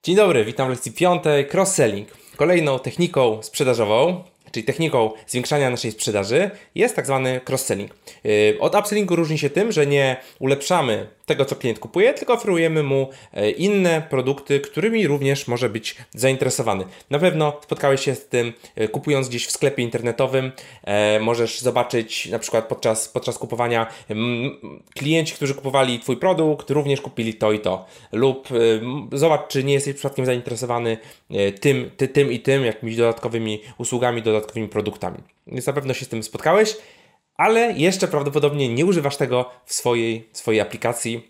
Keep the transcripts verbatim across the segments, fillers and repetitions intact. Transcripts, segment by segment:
Dzień dobry, witam w lekcji piątej. Cross-selling. Kolejną techniką sprzedażową, czyli techniką zwiększania naszej sprzedaży, jest tak zwany cross-selling. Yy, Od upsellingu różni się tym, że nie ulepszamy tego, co klient kupuje, tylko oferujemy mu yy, inne produkty, którymi również może być zainteresowany. Na pewno spotkałeś się z tym, yy, kupując gdzieś w sklepie internetowym. Yy, możesz zobaczyć na przykład podczas, podczas kupowania yy, klienci, którzy kupowali Twój produkt, również kupili to i to. Lub yy, zobacz, czy nie jesteś przypadkiem zainteresowany yy, tym, ty, tym i tym, jakimiś dodatkowymi usługami, dodatkowymi produktami. Więc na pewno się z tym spotkałeś, ale jeszcze prawdopodobnie nie używasz tego w swojej, swojej aplikacji,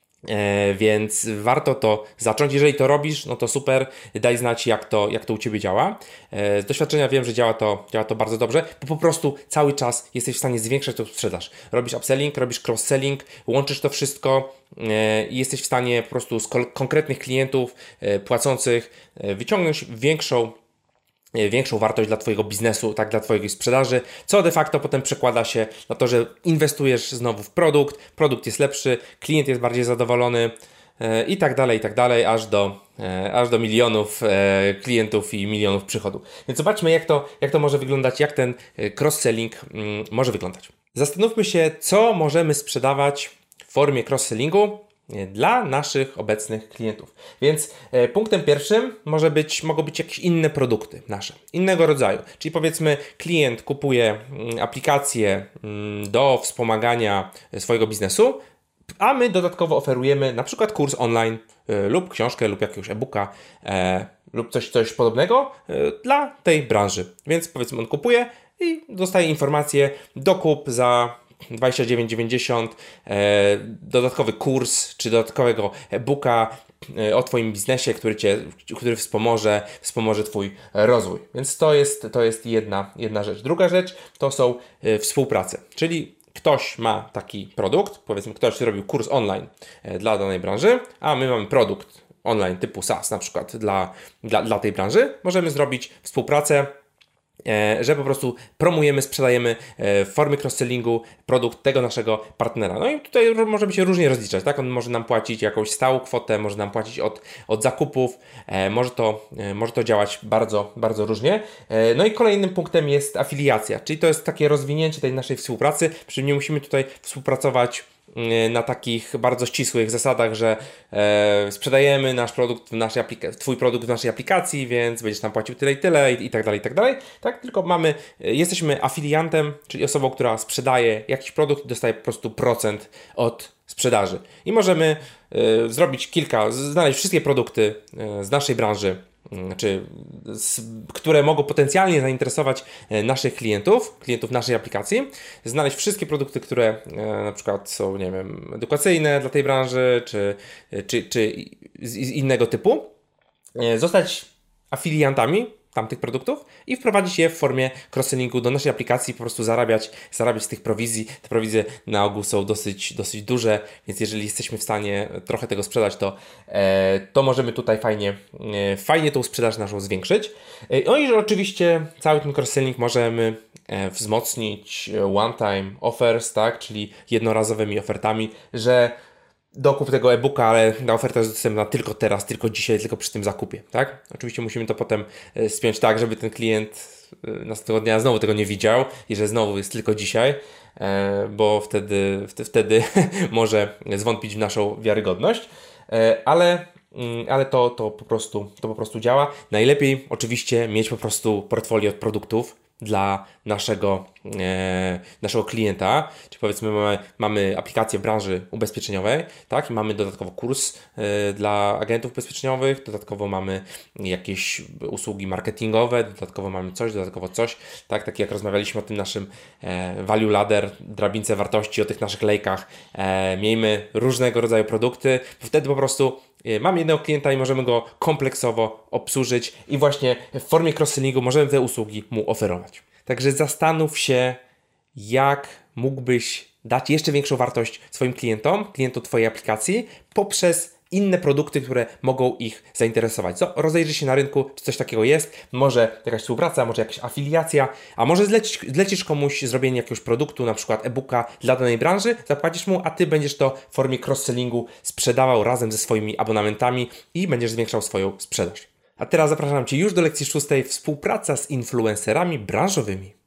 e, więc warto to zacząć. Jeżeli to robisz, no to super, daj znać, jak to, jak to u Ciebie działa. E, z doświadczenia wiem, że działa to, działa to bardzo dobrze, bo po prostu cały czas jesteś w stanie zwiększać tą sprzedaż. Robisz upselling, robisz cross-selling, łączysz to wszystko e, i jesteś w stanie po prostu z kol- konkretnych klientów e, płacących e, wyciągnąć większą większą wartość dla Twojego biznesu, tak, dla Twojej sprzedaży, co de facto potem przekłada się na to, że inwestujesz znowu w produkt, produkt jest lepszy, klient jest bardziej zadowolony e, i tak dalej, i tak dalej, aż do, e, aż do milionów e, klientów i milionów przychodów. Więc zobaczmy, jak to, jak to może wyglądać, jak ten cross-selling mm, może wyglądać. Zastanówmy się, co możemy sprzedawać w formie cross-sellingu dla naszych obecnych klientów. Więc e, punktem pierwszym może być, mogą być jakieś inne produkty nasze, innego rodzaju. Czyli powiedzmy, klient kupuje mm, aplikację mm, do wspomagania swojego biznesu, a my dodatkowo oferujemy na przykład kurs online e, lub książkę lub jakiegoś e-booka e, lub coś, coś podobnego e, dla tej branży. Więc powiedzmy, on kupuje i dostaje informację, dokup za dwadzieścia dziewięć dziewięćdziesiąt, e, dodatkowy kurs czy dodatkowego e-booka e, o Twoim biznesie, który Cię, który wspomoże, wspomoże Twój rozwój. Więc to jest, to jest jedna, jedna rzecz. Druga rzecz to są e, współprace, czyli ktoś ma taki produkt, powiedzmy ktoś zrobił kurs online e, dla danej branży, a my mamy produkt online typu SaaS na przykład dla, dla, dla tej branży. Możemy zrobić współpracę, że po prostu promujemy, sprzedajemy w formie cross-sellingu produkt tego naszego partnera. No i tutaj możemy się różnie rozliczać, tak? On może nam płacić jakąś stałą kwotę, może nam płacić od, od zakupów, może to, może to działać bardzo, bardzo różnie. No i kolejnym punktem jest afiliacja, czyli to jest takie rozwinięcie tej naszej współpracy, przy czym nie musimy tutaj współpracować na takich bardzo ścisłych zasadach, że e, sprzedajemy nasz produkt w naszej aplika- Twój produkt w naszej aplikacji, więc będziesz nam płacił tyle i tyle i, i tak dalej, i tak dalej. Tak, tylko mamy, jesteśmy afiliantem, czyli osobą, która sprzedaje jakiś produkt i dostaje po prostu procent od sprzedaży. I możemy e, zrobić kilka, znaleźć wszystkie produkty e, z naszej branży, czy z, które mogą potencjalnie zainteresować naszych klientów, klientów naszej aplikacji, znaleźć wszystkie produkty, które e, na przykład są, nie wiem, edukacyjne dla tej branży, czy, czy, czy z, z innego typu, e, zostać afiliantami tamtych produktów i wprowadzić je w formie cross-sellingu do naszej aplikacji, po prostu zarabiać, zarabiać z tych prowizji. Te prowizje na ogół są dosyć, dosyć duże, więc jeżeli jesteśmy w stanie trochę tego sprzedać, to, e, to możemy tutaj fajnie, e, fajnie tą sprzedaż naszą zwiększyć. E, no i że oczywiście cały ten cross-selling możemy e, wzmocnić one-time offers, tak, czyli jednorazowymi ofertami, że dokup tego e-booka, ale ta oferta jest dostępna tylko teraz, tylko dzisiaj, tylko przy tym zakupie, tak? Oczywiście musimy to potem spiąć tak, żeby ten klient następnego dnia znowu tego nie widział i że znowu jest tylko dzisiaj, bo wtedy, wtedy może zwątpić w naszą wiarygodność, ale, ale to, to, po prostu, to po prostu działa. Najlepiej oczywiście mieć po prostu portfolio produktów dla naszego, e, naszego klienta, czy powiedzmy mamy, mamy aplikację w branży ubezpieczeniowej, tak, i mamy dodatkowo kurs e, dla agentów ubezpieczeniowych, dodatkowo mamy jakieś usługi marketingowe, dodatkowo mamy coś, dodatkowo coś, tak, tak jak rozmawialiśmy o tym naszym e, value ladder, drabince wartości, o tych naszych lejkach, e, miejmy różnego rodzaju produkty, bo wtedy po prostu mamy jednego klienta i możemy go kompleksowo obsłużyć i właśnie w formie cross-sellingu możemy te usługi mu oferować. Także zastanów się, jak mógłbyś dać jeszcze większą wartość swoim klientom, klientom Twojej aplikacji poprzez inne produkty, które mogą ich zainteresować. Co? Rozejrzyj się na rynku, czy coś takiego jest, może jakaś współpraca, może jakaś afiliacja, a może zlecisz, zlecisz komuś zrobienie jakiegoś produktu, na przykład e-booka dla danej branży, zapłacisz mu, a Ty będziesz to w formie cross-sellingu sprzedawał razem ze swoimi abonamentami i będziesz zwiększał swoją sprzedaż. A teraz zapraszam Cię już do lekcji szóstej, współpraca z influencerami branżowymi.